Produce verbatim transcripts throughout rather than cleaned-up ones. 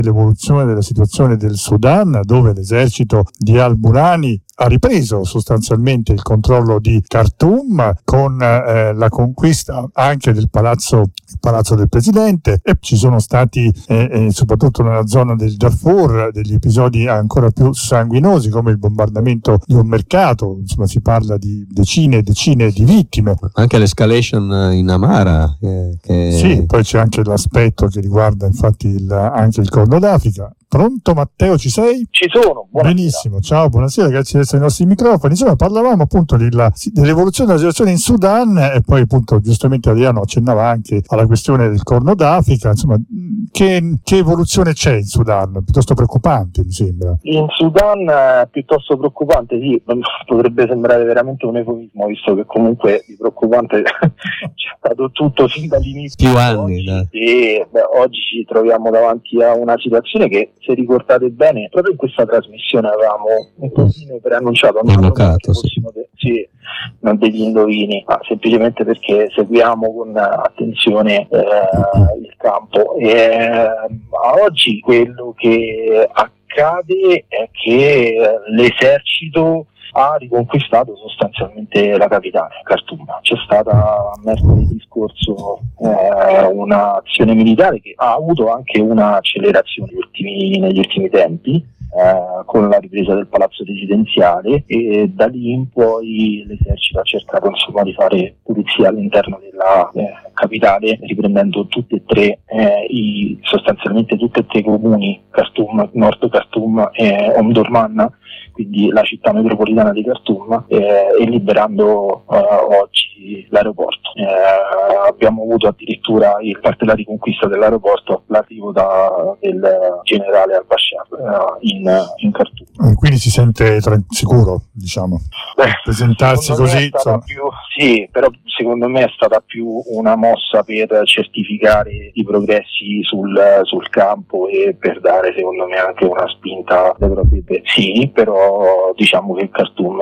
l'evoluzione della situazione del Sudan, dove l'esercito di al-Burhani ha ripreso sostanzialmente il controllo di Khartoum con eh, la conquista anche del palazzo, il palazzo del presidente, e ci sono stati eh, eh, soprattutto nella zona del Darfur degli episodi ancora più sanguinosi, come il bombardamento di un mercato. Insomma, si parla di decine e decine di vittime. Anche l'escalation in Amara eh, che... Sì, poi c'è anche l'aspetto che riguarda infatti il, anche il Corno d'Africa. Pronto Matteo, ci sei? Ci sono, buonasera. Benissimo, ciao, buonasera, grazie di essere ai nostri microfoni. Insomma, parlavamo appunto della, dell'evoluzione della situazione in Sudan, e poi appunto giustamente Adriano accennava anche alla questione del Corno d'Africa. Insomma, che, che evoluzione c'è in Sudan? Piuttosto preoccupante, mi sembra. In Sudan è piuttosto preoccupante, sì, potrebbe sembrare veramente un eufemismo, visto che comunque di preoccupante c'è stato tutto fin dall'inizio. Più anni, oggi, e, beh, oggi ci troviamo davanti a una situazione che, se ricordate bene, proprio in questa trasmissione avevamo un pochino preannunciato, non sì. de- sì, non degli indovini, ma semplicemente perché seguiamo con attenzione eh, il campo. E eh, a oggi quello che accade è che l'esercito ha riconquistato sostanzialmente la capitale, Khartoum. C'è stata mercoledì scorso eh, un'azione militare che ha avuto anche un'accelerazione negli ultimi, negli ultimi tempi, eh, con la ripresa del palazzo residenziale, e da lì in poi l'esercito ha cercato insomma di fare pulizia all'interno della eh, capitale, riprendendo tutti e tre eh, i, sostanzialmente tutti e tre i comuni, Khartoum, Nord Khartoum e Omdurman, quindi la città metropolitana di Khartoum, eh, e liberando eh, oggi l'aeroporto. Eh, abbiamo avuto addirittura, in parte della riconquista dell'aeroporto, l'arrivo da, del generale al-Bashar eh, in, in Khartoum. Quindi si sente tra- sicuro, diciamo, Beh, presentarsi così. Più, sì, però secondo me è stata più una mossa per certificare i progressi sul, sul campo e per dare, secondo me, anche una spinta alle proprie. Sì, però diciamo che il Khartoum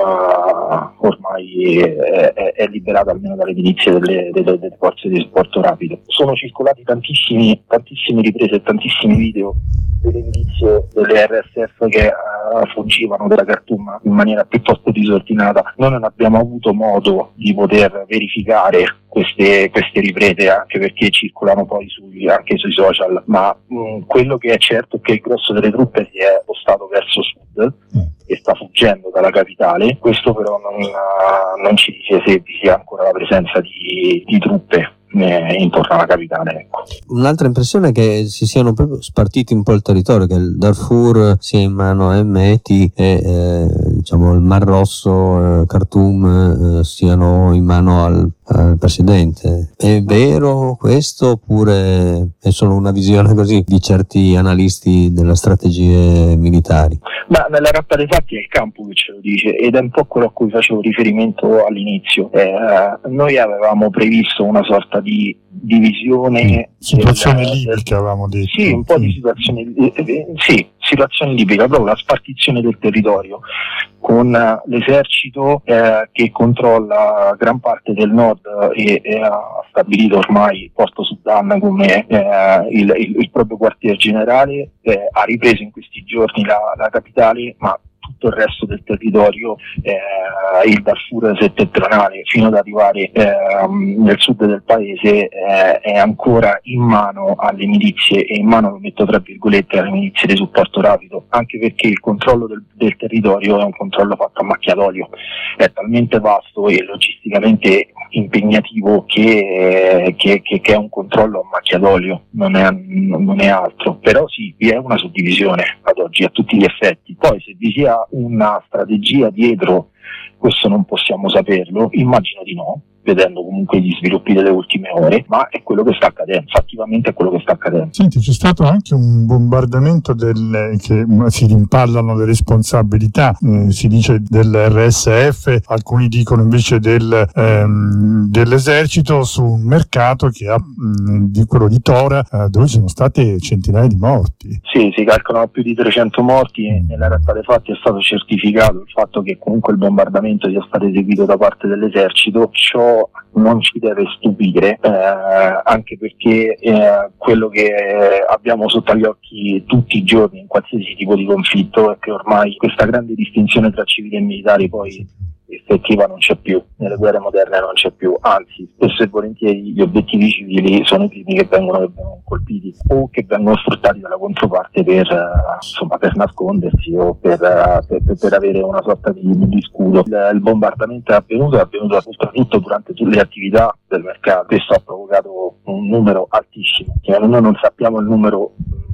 ormai è, è, è liberato almeno dalle milizie delle, delle, delle forze di supporto rapido. Sono circolati tantissimi, tantissime riprese e tantissimi video delle milizie delle R S F che uh, fuggivano da Khartoum in maniera piuttosto disordinata. Noi non abbiamo avuto modo di poter verificare queste, queste riprese, anche perché circolano poi sui, anche sui social, ma mh, quello che è certo è che il grosso delle truppe si è spostato verso sud e sta fuggendo dalla capitale. Questo però non, uh, non ci dice se vi sia ancora la presenza di, di truppe intorno alla capitale, ecco. Un'altra impressione è che si siano proprio spartiti un po' il territorio, che il Darfur sia in mano a Hemeti e eh, diciamo il Mar Rosso, eh, Khartoum eh, siano in mano al, al presidente. È vero questo, oppure è solo una visione così di certi analisti delle strategie militari? Ma nella realtà dei fatti è il campo che ce lo dice, ed è un po' quello a cui facevo riferimento all'inizio. Eh, noi avevamo previsto una sorta di divisione, situazione del, libica, avevamo detto. Sì, un po' di situazione, eh, sì, situazione libica, proprio la spartizione del territorio, con uh, l'esercito eh, che controlla gran parte del nord e, e ha stabilito ormai Porto Sudan come eh, il, il, il proprio quartier generale, eh, ha ripreso in questi giorni la, la capitale, ma tutto il resto del territorio, eh, il Darfur settentrionale fino ad arrivare eh, nel sud del paese, eh, è ancora in mano alle milizie, e in mano, lo metto tra virgolette, alle milizie di supporto rapido, anche perché il controllo del, del territorio è un controllo fatto a macchia d'olio, è talmente vasto e logisticamente impegnativo che, che, che, che è un controllo a macchia d'olio, non è, non è altro. Però sì, vi è una suddivisione ad oggi a tutti gli effetti. Poi se vi sia una strategia dietro, questo non possiamo saperlo, immagino di no, vedendo comunque gli sviluppi delle ultime ore, ma è quello che sta accadendo, fattivamente è quello che sta accadendo. Senti, c'è stato anche un bombardamento del, che si rimpallano le responsabilità, eh, si dice dell'R S F, alcuni dicono invece del, ehm, dell'esercito, su un mercato che ha, mh, di quello di Tora, eh, dove ci sono state centinaia di morti. Sì, si calcolano più di trecento morti, e nella realtà dei fatti è stato certificato il fatto che comunque il bombardamento sia stato eseguito da parte dell'esercito. Ciò però non ci deve stupire, eh, anche perché eh, quello che abbiamo sotto agli occhi tutti i giorni in qualsiasi tipo di conflitto è che ormai questa grande distinzione tra civili e militari poi effettiva non c'è più, nelle guerre moderne non c'è più, anzi spesso e volentieri gli obiettivi civili sono i primi che vengono, che vengono colpiti o che vengono sfruttati dalla controparte per, uh, insomma, per nascondersi o per, uh, per, per avere una sorta di, di scudo. Il, il bombardamento è avvenuto, è avvenuto soprattutto durante tutte le attività del mercato, questo ha provocato un numero altissimo, cioè, noi non sappiamo il numero,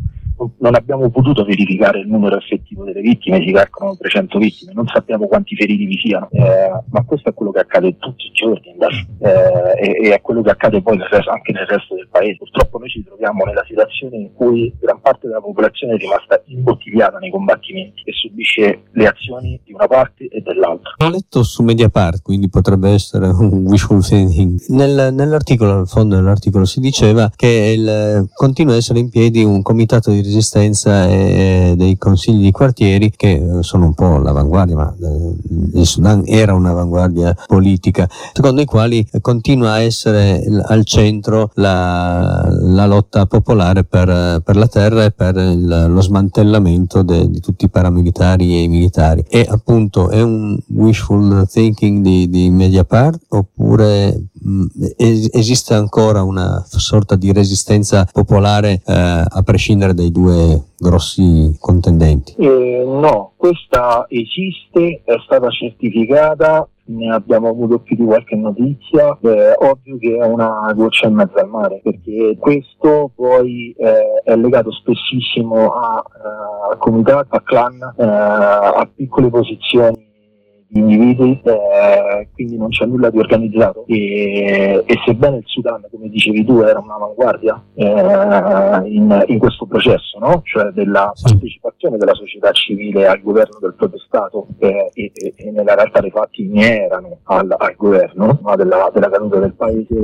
non abbiamo potuto verificare il numero effettivo delle vittime, si calcolano trecento vittime, non sappiamo quanti feriti vi siano, eh, ma questo è quello che accade tutti i giorni eh, e, e è quello che accade poi nel resto, anche nel resto del paese. Purtroppo noi ci troviamo nella situazione in cui gran parte della popolazione è rimasta imbottigliata nei combattimenti e subisce le azioni di una parte e dell'altra. Ho letto su Mediapart, quindi potrebbe essere un wishful thinking. Nel, nell'articolo, al fondo dell'articolo si diceva che il, continua a essere in piedi un comitato di resistenza e dei consigli di quartieri che sono un po' l'avanguardia, ma il Sudan era un'avanguardia politica, secondo i quali continua a essere al centro la, la lotta popolare per, per la terra e per il, lo smantellamento de, di tutti i paramilitari e i militari. E appunto è un wishful thinking di, di Mediapart oppure mh, es, esiste ancora una sorta di resistenza popolare eh, a prescindere dai due grossi contendenti? Eh, no, questa esiste, è stata certificata, ne abbiamo avuto più di qualche notizia, eh, ovvio che è una goccia in mezzo al mare, perché questo poi eh, è legato spessissimo a, eh, a comitati, a clan, eh, a piccole posizioni di individui, eh, quindi non c'è nulla di organizzato e, e sebbene il Sudan, come dicevi tu, era un'avanguardia eh, in, in questo processo, no? Cioè della partecipazione della società civile al governo del proprio Stato eh, e, e, e nella realtà dei fatti ne erano al, al governo, no? della, della caduta del paese,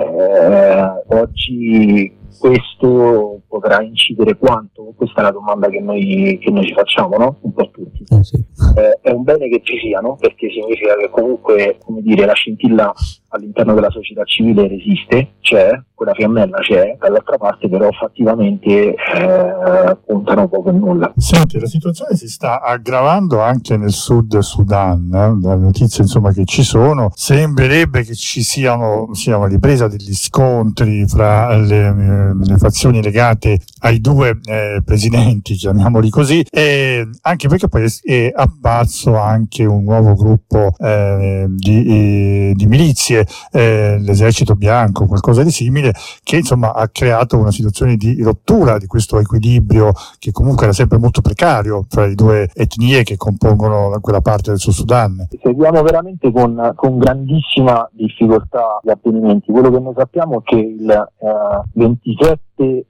eh, oggi questo potrà incidere quanto? Questa è la domanda che noi, che noi ci facciamo, no? Un po' tutti. Eh sì. eh, è un bene che ci siano, perché significa che comunque, come dire, la scintilla all'interno della società civile resiste, c'è, quella fiammella c'è, dall'altra parte però fattivamente eh, puntano poco e nulla. Senti, la situazione si sta aggravando anche nel sud Sudan, eh? Dalle notizie insomma che ci sono sembrerebbe che ci siano, siano ripresa degli scontri fra le, le fazioni legate ai due eh, presidenti, chiamiamoli così, e anche perché poi è apparso anche un nuovo gruppo eh, di, eh, di milizie, eh, l'esercito bianco, qualcosa di simile, che insomma ha creato una situazione di rottura di questo equilibrio che comunque era sempre molto precario tra le due etnie che compongono quella parte del Sud Sudan. Seguiamo veramente con, con grandissima difficoltà gli avvenimenti. Quello che noi sappiamo è che il eh, ventisette eh,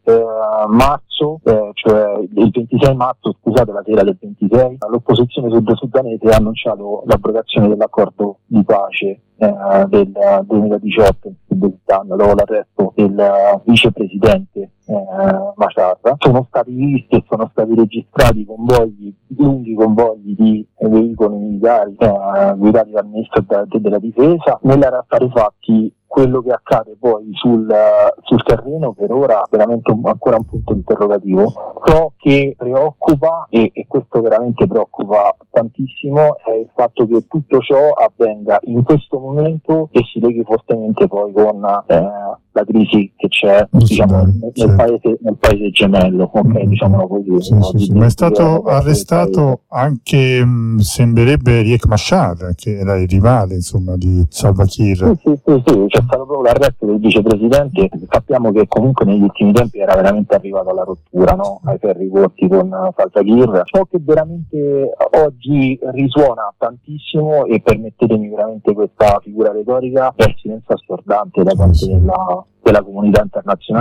marzo, eh, cioè il ventisei marzo, scusate, la sera del ventisei, l'opposizione sud-sudanese ha annunciato l'abrogazione dell'accordo di pace eh, del duemiladiciotto in Sud Sudan, dopo l'arresto del uh, vicepresidente eh, Machar. Sono stati visti e sono stati registrati convogli, lunghi convogli di eh, veicoli militari eh, guidati dal ministro de- de- della difesa. Nella realtà dei fatti quello che accade poi sul, sul terreno per ora è veramente un, ancora un punto interrogativo. Ciò che preoccupa, e, e questo veramente preoccupa tantissimo, è il fatto che tutto ciò avvenga in questo momento e si leghi fortemente poi con eh, la crisi che c'è, diciamo, nel, certo. paese, nel paese gemello, ok, mm-hmm. diciamolo così. Sì, no? sì, sì. Ma è stato arrestato anche, mh, sembrerebbe, Riek Machar, che era il rivale, insomma, di Salva Kiir. Sì, sì, sì, sì. C'è stato proprio l'arresto del vicepresidente. Sappiamo che comunque negli ultimi tempi era veramente arrivato alla rottura, no? Ai ferri corti con Salva Kiir. Ciò che veramente oggi risuona tantissimo, e permettetemi veramente questa figura retorica, è il silenzio assordante da parte della, della comunità internazionale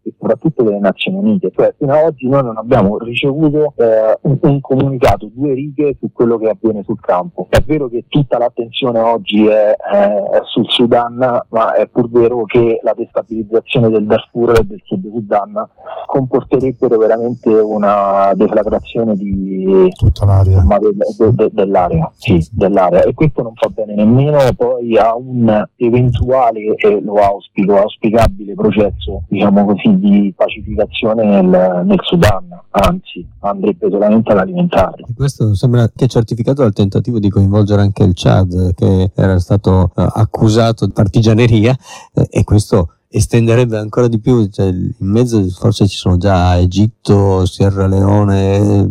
e soprattutto delle Nazioni Unite. Cioè, fino ad oggi noi non abbiamo ricevuto eh, un, un comunicato, due righe su quello che avviene sul campo. È vero che tutta l'attenzione oggi è, è sul Sudan, ma è pur vero che la destabilizzazione del Darfur e del Sud Sudan comporterebbero veramente una deflagrazione di tutta l'area, insomma, de, de, de, dell'area, sì, dell'area, e questo non fa bene nemmeno poi a un eventuale, e lo auspico, auspicabile processo, diciamo così, di pacificazione nel, nel Sudan, anzi andrebbe solamente ad alimentarlo. Questo sembra che è certificato dal tentativo di coinvolgere anche il Chad, che era stato uh, accusato di partigianeria, eh, e questo estenderebbe ancora di più, cioè, in mezzo forse ci sono già Egitto, Sierra Leone, eh,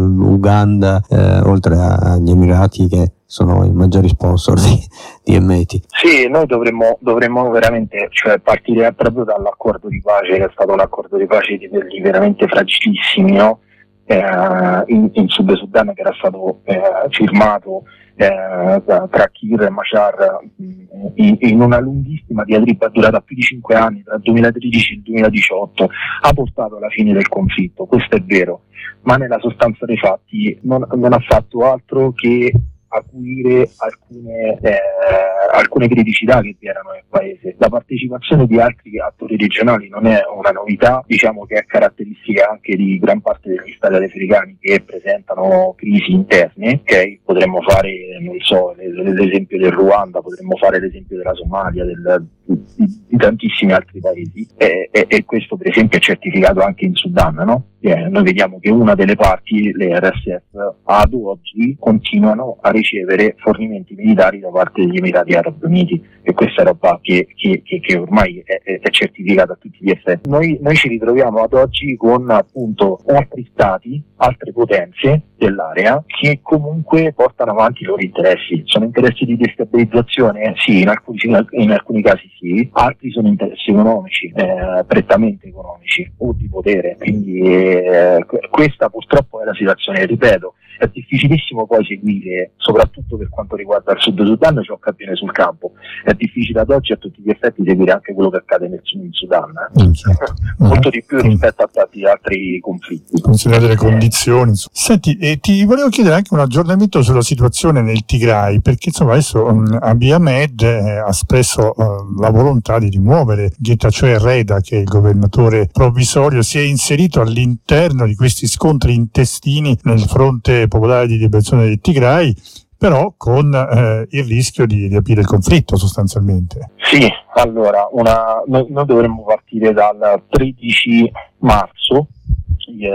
Uganda, eh, oltre agli Emirati che sono i maggiori sponsor di, di Hemeti. Sì, noi dovremmo, dovremmo veramente, cioè, partire proprio dall'accordo di pace, che è stato un accordo di pace di quelli veramente fragilissimi, no? eh, in, in Sud Sudan, che era stato eh, firmato eh, tra Kir e Machar in, in una lunghissima diatriba durata più di cinque anni, tra il duemilatredici e il duemiladiciotto, ha portato alla fine del conflitto, questo è vero, ma nella sostanza dei fatti non, non ha fatto altro che acuire alcune, eh, alcune criticità che vi erano nel paese. La partecipazione di altri attori regionali non è una novità, diciamo che è caratteristica anche di gran parte degli stati africani che presentano crisi interne, ok? Potremmo fare, non so, l'esempio del Ruanda, potremmo fare l'esempio della Somalia, del, di, di tantissimi altri paesi, e, e, e questo per esempio è certificato anche in Sudan, no? Eh, noi vediamo che una delle parti, le R S F, ad oggi continuano a ricevere fornimenti militari da parte degli Emirati Arabi Uniti, e questa è roba che, che, che, che ormai è, è certificata a tutti gli effetti. Noi, noi ci ritroviamo ad oggi con appunto altri stati, altre potenze dell'area che comunque portano avanti i loro interessi. Sono interessi di destabilizzazione? Sì, in alcuni, in alcuni casi sì, altri sono interessi economici, eh, prettamente economici, o di potere, quindi eh, questa purtroppo è la situazione. Ripeto, è difficilissimo poi seguire, soprattutto per quanto riguarda il Sud Sudan, ciò che avviene sul campo. È difficile ad oggi a tutti gli effetti seguire anche quello che accade nel in Sudan, eh? Mm, certo. molto di più rispetto a tanti altri conflitti. Considerate le condizioni. Senti, e ti volevo chiedere anche un aggiornamento sulla situazione nel Tigray, perché insomma adesso um, Abiy Ahmed eh, ha espresso uh, la volontà di rimuovere Getachew Reda, che è il governatore provvisorio, si è inserito all'interno di questi scontri intestini nel fronte popolare di liberazione del Tigray, però con eh, il rischio di riaprire il conflitto sostanzialmente. Sì, allora, una, noi, noi dovremmo partire dal tredici marzo. Eh,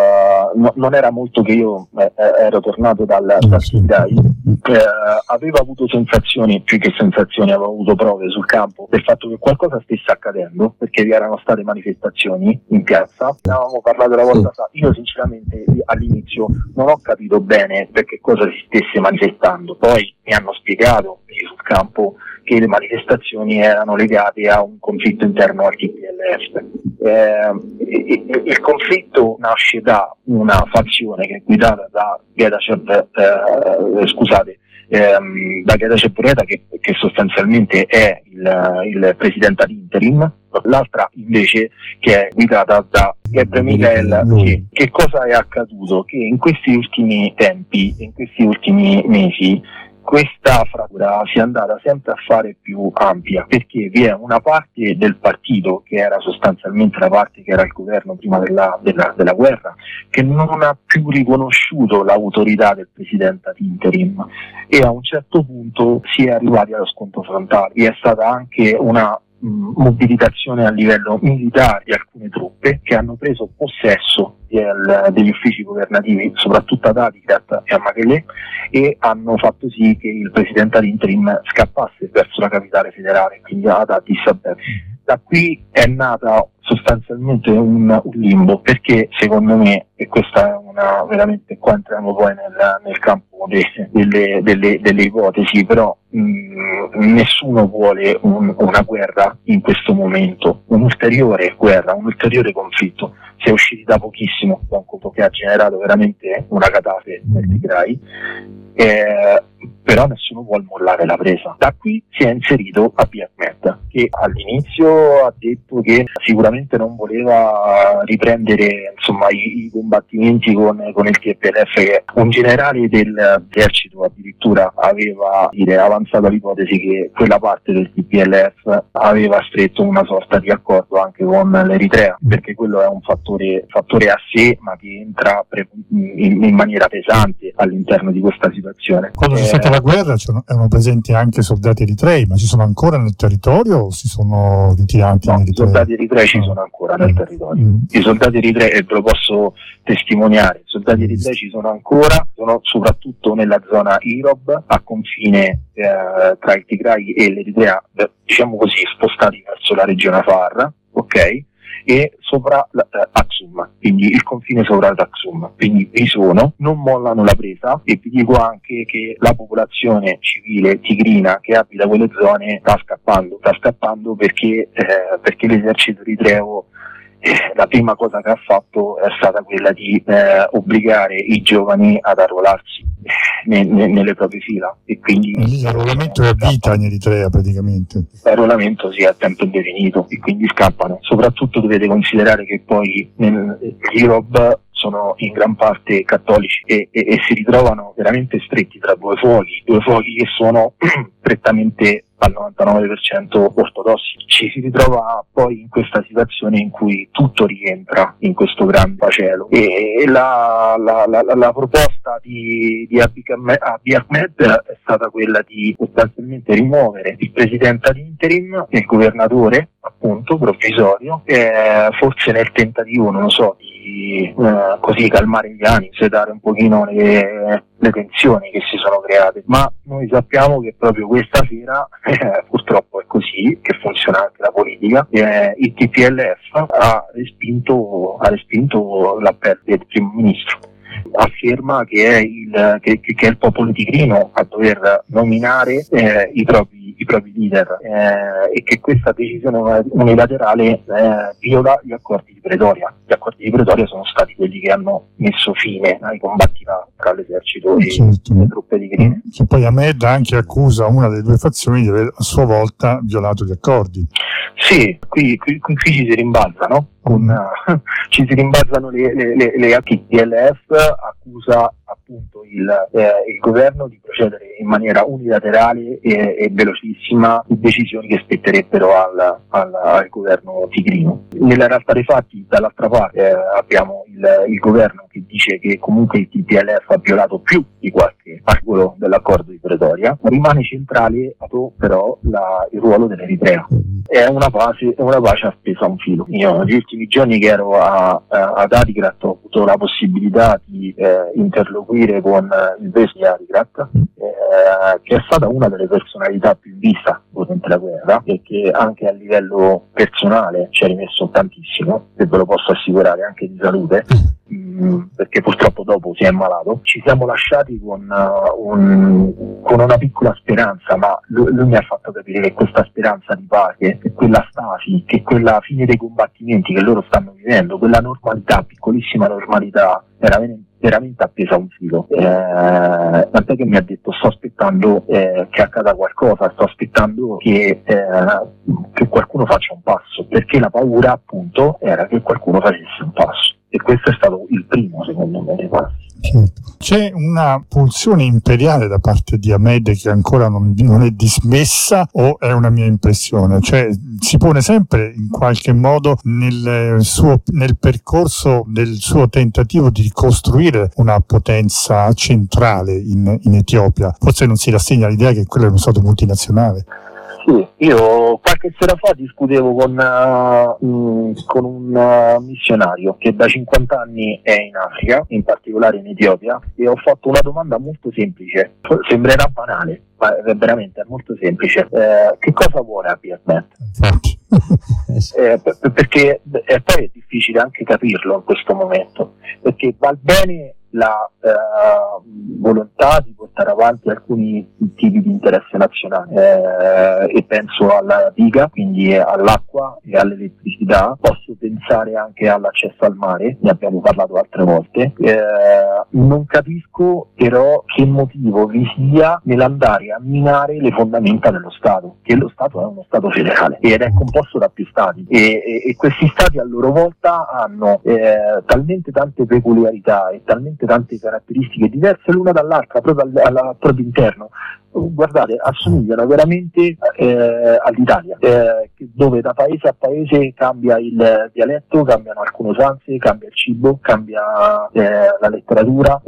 no, non era molto che io eh, ero tornato dal, dal Tigray, eh, avevo avuto sensazioni, più che sensazioni, avevo avuto prove sul campo del fatto che qualcosa stesse accadendo, perché vi erano state manifestazioni in piazza. Ne avevamo parlato la volta fa. Io sinceramente all'inizio non ho capito bene perché cosa si stesse manifestando, poi mi hanno spiegato sul campo che le manifestazioni erano legate a un conflitto interno al T P L F. Eh, il conflitto nasce da una fazione che è guidata da Getachew, eh, scusate, ehm, da Getachew Reda, che, che sostanzialmente è il, il presidente ad interim, l'altra invece che è guidata da Gebre Michael. Che, che cosa è accaduto? Che in questi ultimi tempi, in questi ultimi mesi, questa frattura si è andata sempre a fare più ampia, perché vi è una parte del partito, che era sostanzialmente la parte che era al governo prima della, della, della guerra, che non ha più riconosciuto l'autorità del presidente ad interim, e a un certo punto si è arrivati allo scontro frontale. Vi è stata anche una mobilitazione a livello militare di alcune truppe che hanno preso possesso del, degli uffici governativi, soprattutto ad Adigrat e a Mekelle, e hanno fatto sì che il presidente ad interim scappasse verso la capitale federale, quindi ad Addis Abeba. Da qui è nata sostanzialmente un, un limbo, perché secondo me, e questa è una veramente, qua entriamo poi nel, nel campo de, delle, delle, delle ipotesi, però mh, nessuno vuole un, una guerra in questo momento, un'ulteriore guerra, un ulteriore conflitto. Si è usciti da pochissimo da un conflitto che ha generato veramente una catastrofe nel Tigray, eh, però nessuno vuole mollare la presa. Da qui si è inserito Abiy Ahmed, che all'inizio ha detto che sicuramente non voleva riprendere insomma i, i combattimenti con, con il T P L F, che un generale dell'esercito addirittura aveva dire, avanzato l'ipotesi che quella parte del T P L F aveva stretto una sorta di accordo anche con l'Eritrea, perché quello è un fattore, fattore a sé, ma che entra pre- in, in maniera pesante all'interno di questa situazione. Quando c'è eh, stata la guerra erano presenti anche soldati eritrei, ma ci sono ancora nel territorio o si sono ritirati? No, i soldati eritrei ci sono ancora nel territorio. Mm. I soldati eritrei, e ve lo posso testimoniare, i soldati eritrei ci sono ancora, sono soprattutto nella zona Irob, a confine eh, tra il Tigray e l'Eritrea, diciamo così, spostati verso la regione Afar, ok? E sopra eh, Aksum, quindi il confine sopra Aksum, quindi vi sono, non mollano la presa, e vi dico anche che la popolazione civile tigrina che abita quelle zone sta scappando, sta scappando perché, eh, perché l'esercito eritreo eh, la prima cosa che ha fatto è stata quella di eh, obbligare i giovani ad arruolarsi ne, ne, nelle proprie fila, e quindi l'arruolamento è a vita in Eritrea praticamente. L'arruolamento sì, è a tempo indefinito, e quindi scappano. Soprattutto dovete considerare che poi gli Irob sono in gran parte cattolici e, e, e si ritrovano veramente stretti tra due fuochi, due fuochi che sono prettamente al novantanove per cento ortodossi. Ci si ritrova poi in questa situazione in cui tutto rientra in questo grande macello, e, e la, la, la, la proposta di, di Abiy Ahmed è stata quella di sostanzialmente rimuovere il presidente ad interim e il governatore appunto provvisorio, eh, forse nel tentativo, non lo so, di eh, così calmare gli animi, sedare un pochino le, le tensioni che si sono create, ma noi sappiamo che proprio questa sera eh, purtroppo è così che funziona anche la politica. Eh, il T P L F ha respinto, ha respinto l'appello del primo ministro, afferma che è il, che, che è il popolo tigrino a dover nominare eh, i propri, i propri leader, eh, e che questa decisione unilaterale eh, viola gli accordi di Pretoria. Gli accordi di Pretoria sono stati quelli che hanno messo fine ai combatti tra l'esercito e certo. le truppe tigrine. Che poi Ahmed anche accusa una delle due fazioni di aver a sua volta violato gli accordi. Sì, qui, qui, qui, qui ci si rimbalzano, con, uh, ci si rimbalzano le, le, le, le T P L F accusa appunto il, eh, il governo di procedere in maniera unilaterale e, e velocissima su decisioni che spetterebbero al, al, al governo tigrino. Nella realtà dei fatti, dall'altra parte eh, abbiamo il, il governo che dice che comunque il T P L F ha violato più di qualche articolo dell'accordo di Pretoria. Rimane centrale però la, il ruolo dell'Eritrea. È una pace, è una pace appesa a un filo. Io negli ultimi giorni che ero a, a, ad Arikrat ho avuto la possibilità di eh, interloquire con il vescovo di Arikrat, eh, che è stata una delle personalità più vista durante la guerra e che anche a livello personale ci ha rimesso tantissimo, e ve lo posso assicurare, anche di salute, mh, perché purtroppo dopo si è ammalato. Ci siamo lasciati con, uh, un, con una piccola speranza, ma lui, lui mi ha fatto capire che questa speranza di pace, che quella stasi, che quella fine dei combattimenti che loro stanno vivendo, quella normalità, piccolissima normalità, era veramente appesa a un filo, eh, tant'è che mi ha detto sto aspettando eh, che accada qualcosa, sto aspettando che, eh, che qualcuno faccia un passo, perché la paura appunto era che qualcuno facesse un passo, e questo è stato il primo, secondo me, dei passi. Certo. C'è una pulsione imperiale da parte di Ahmed che ancora non, non è dismessa, o è una mia impressione? Cioè si pone sempre in qualche modo nel suo nel percorso del suo tentativo di costruire una potenza centrale in, in Etiopia. Forse non si rassegna all'idea che quello è uno stato multinazionale. Sì, io qualche sera fa discutevo con, uh, mh, con un uh, missionario che da cinquanta anni è in Africa, in particolare in Etiopia, e ho fatto una domanda molto semplice, sembrerà banale, ma è veramente molto semplice. Eh, che cosa vuole Abiy Ahmed? eh, per, perché e poi è difficile anche capirlo in questo momento, perché va bene la eh, volontà di portare avanti alcuni tipi di interesse nazionale, eh, e penso alla diga, quindi all'acqua e all'elettricità. Posso pensare anche all'accesso al mare, ne abbiamo parlato altre volte, eh, non capisco però che motivo vi sia nell'andare a minare le fondamenta dello Stato, che lo Stato è uno Stato federale ed è composto da più Stati e, e, e questi Stati a loro volta hanno eh, talmente tante peculiarità e talmente tante caratteristiche diverse l'una dall'altra proprio al, al proprio interno. Guardate, assomigliano veramente eh, all'Italia, eh, dove da paese a paese cambia il dialetto, cambiano alcune usanze, cambia il cibo, cambia eh, la letteratura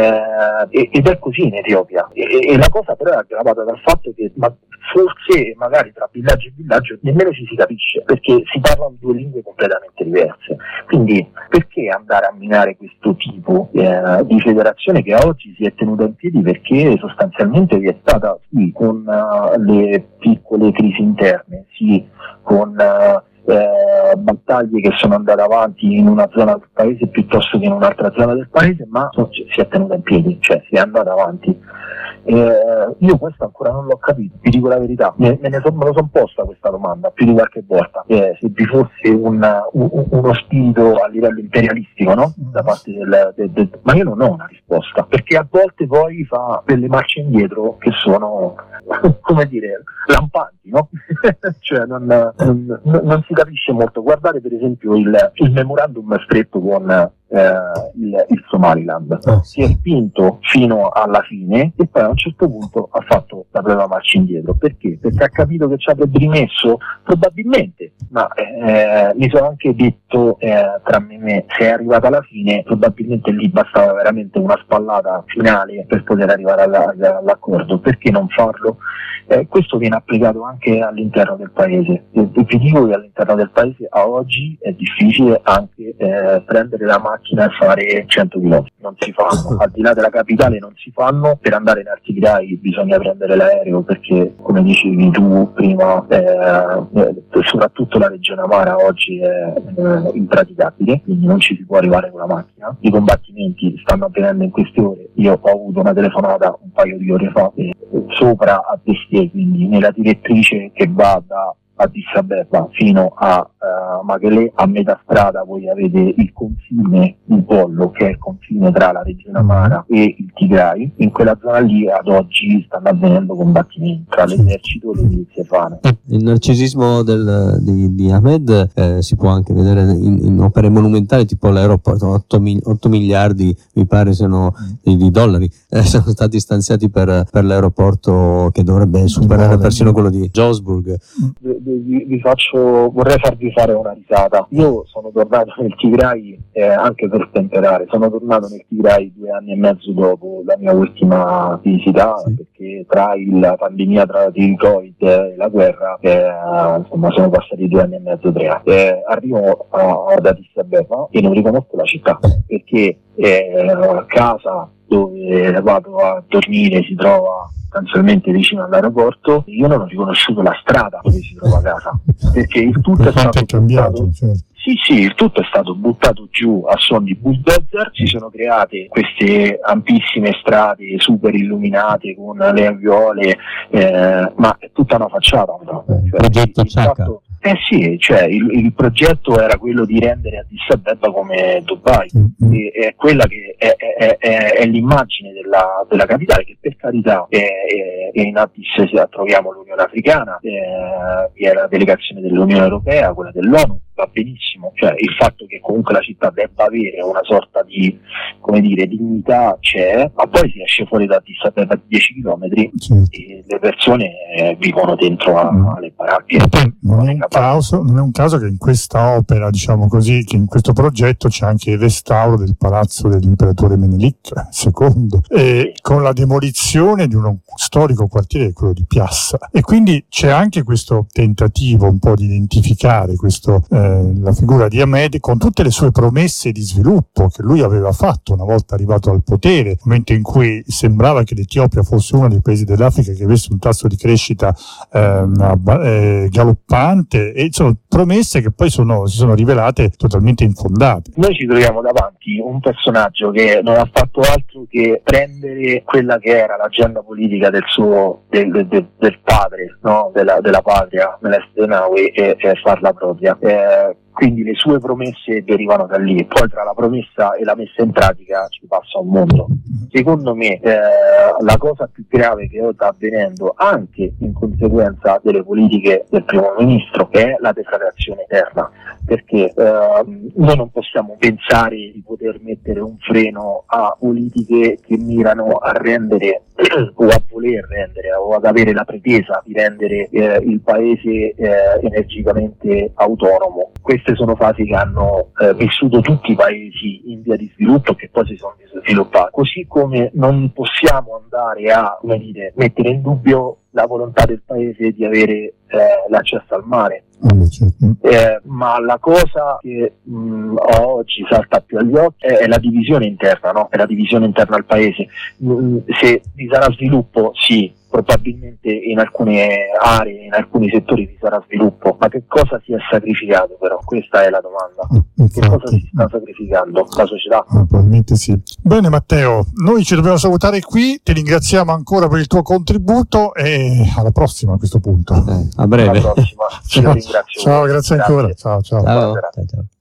eh, ed è così in Etiopia. E, e la cosa però è aggravata dal fatto che ma forse magari tra villaggio e villaggio nemmeno ci si capisce, perché si parlano due lingue completamente diverse. Quindi perché andare a minare questo tipo eh, di federazione che a oggi si è tenuta in piedi perché sostanzialmente vi è stata sì con uh, le piccole crisi interne, sì con uh, eh, battaglie che sono andate avanti in una zona del paese piuttosto che in un'altra zona del paese, ma so, si è tenuta in piedi, cioè si è andata avanti. Eh, io questo ancora non l'ho capito, vi dico la verità, me, me, ne so, me lo sono posta questa domanda più di qualche volta, eh, se vi fosse un, un, uno spirito a livello imperialistico, no? Da parte del, del, del, ma io non ho una risposta, perché a volte poi fa delle marce indietro che sono come dire lampanti, no? Cioè non, non, non si capisce molto. Guardate per esempio il, il memorandum stretto con Eh, il, il Somaliland oh. si è spinto fino alla fine e poi a un certo punto ha fatto la prima marcia indietro. Perché? Perché ha capito che ci avrebbe rimesso probabilmente, ma eh, mi sono anche detto eh, tra me e me, se è arrivata alla fine probabilmente lì bastava veramente una spallata finale per poter arrivare alla, all'accordo. Perché non farlo? Eh, questo viene applicato anche all'interno del paese e vi dico che all'interno del paese a oggi è difficile anche eh, prendere la macchina e fare cento chilometri, non si fanno, al di là della capitale non si fanno. Per andare in Artigrai bisogna prendere l'aereo perché, come dicevi tu prima, eh, soprattutto la regione Amara oggi è eh, impraticabile, quindi non ci si può arrivare con la macchina. I combattimenti stanno avvenendo in queste ore, io ho avuto una telefonata un paio di ore fa eh, sopra a Bestie, quindi nella direttrice che va da Addis Abeba fino a uh, Mekelle, a metà strada voi avete il confine, il Wollo, che è il confine tra la regione Amara e il Tigray. In quella zona lì ad oggi stanno avvenendo combattimenti tra l'esercito e le milizie afghane. Il narcisismo del, di, di Ahmed eh, si può anche vedere in, in opere monumentali tipo l'aeroporto, otto miliardi mi pare siano di, di dollari eh, sono stati stanziati per, per l'aeroporto che dovrebbe superare persino quello di Johannesburg. Vi, vi faccio, vorrei farvi fare una risata. Io sono tornato nel Tigray eh, anche per temperare, sono tornato nel Tigray due anni e mezzo dopo la mia ultima visita, sì. Perché tra il, la pandemia, tra il Covid e la guerra eh, insomma sono passati due anni e mezzo, tre anni. Eh, arrivo a, ad Addis Abeba e non riconosco la città perché eh, a casa dove vado a dormire si trova sostanzialmente vicino all'aeroporto. Io non ho riconosciuto la strada dove si trova casa perché il tutto è stato cambiato, buttato, certo. sì sì il tutto è stato buttato giù a suon di bulldozer. Si sono create queste ampissime strade super illuminate con le alveole eh, ma è tutta una facciata, no? Cioè, progetto fatto, Eh sì, cioè il, il progetto era quello di rendere Addis Abeba come Dubai, mm-hmm. e, è quella che è, è, è, è l'immagine della, della capitale, che per carità è, è, è in Addis troviamo l'Unione Africana, è, è la delegazione dell'Unione Europea, quella dell'ONU, va benissimo, cioè il fatto che comunque la città debba avere una sorta di, come dire, dignità c'è, ma poi si esce fuori da Addis Abeba di dieci chilometri, certo. E le persone eh, vivono dentro a, mm. alle baracche. Non è, un caso, non è un caso che in questa opera, diciamo così, che in questo progetto c'è anche il restauro del palazzo dell'imperatore Menelik secondo, e con la demolizione di uno storico quartiere, quello di Piazza, e quindi c'è anche questo tentativo un po' di identificare questo eh, la figura di Ahmed con tutte le sue promesse di sviluppo che lui aveva fatto una volta arrivato al potere, nel momento in cui sembrava che l'Etiopia fosse uno dei paesi dell'Africa che avesse un tasso di crescita eh, eh, galoppante, e sono promesse che poi sono, si sono rivelate totalmente infondate. Noi ci troviamo davanti un personaggio che non ha fatto altro che prendere quella che era l'agenda politica del suo del, del, del padre, no? della, della patria, Meles Zenawi, e, e farla propria. Eh, quindi le sue promesse derivano da lì, poi tra la promessa e la messa in pratica ci passa un mondo. Secondo me eh, la cosa più grave che sta avvenendo anche in conseguenza delle politiche del primo ministro è la deflagrazione interna, perché eh, noi non possiamo pensare di poter mettere un freno a politiche che mirano a rendere o a voler rendere o ad avere la pretesa di rendere eh, il paese eh, energicamente autonomo. Queste sono fasi che hanno eh, vissuto tutti i paesi in via di sviluppo, che poi si sono sviluppati, così come non possiamo andare a, come dire, mettere in dubbio la volontà del paese di avere eh, l'accesso al mare. Eh, ma la cosa che mh, oggi salta più agli occhi è, è la divisione interna, no? È la divisione interna al paese. Mh, se vi sarà sviluppo, sì, probabilmente in alcune aree, in alcuni settori vi sarà sviluppo, ma che cosa si è sacrificato però? Questa è la domanda. Infatti, che cosa si sta sacrificando la società? Probabilmente sì. Bene Matteo, noi ci dobbiamo salutare qui, ti ringraziamo ancora per il tuo contributo e alla prossima a questo punto. Eh, a breve. Alla prossima. Ciao, ciao, grazie, grazie ancora. Ciao, ciao. Ciao. Ciao, ciao.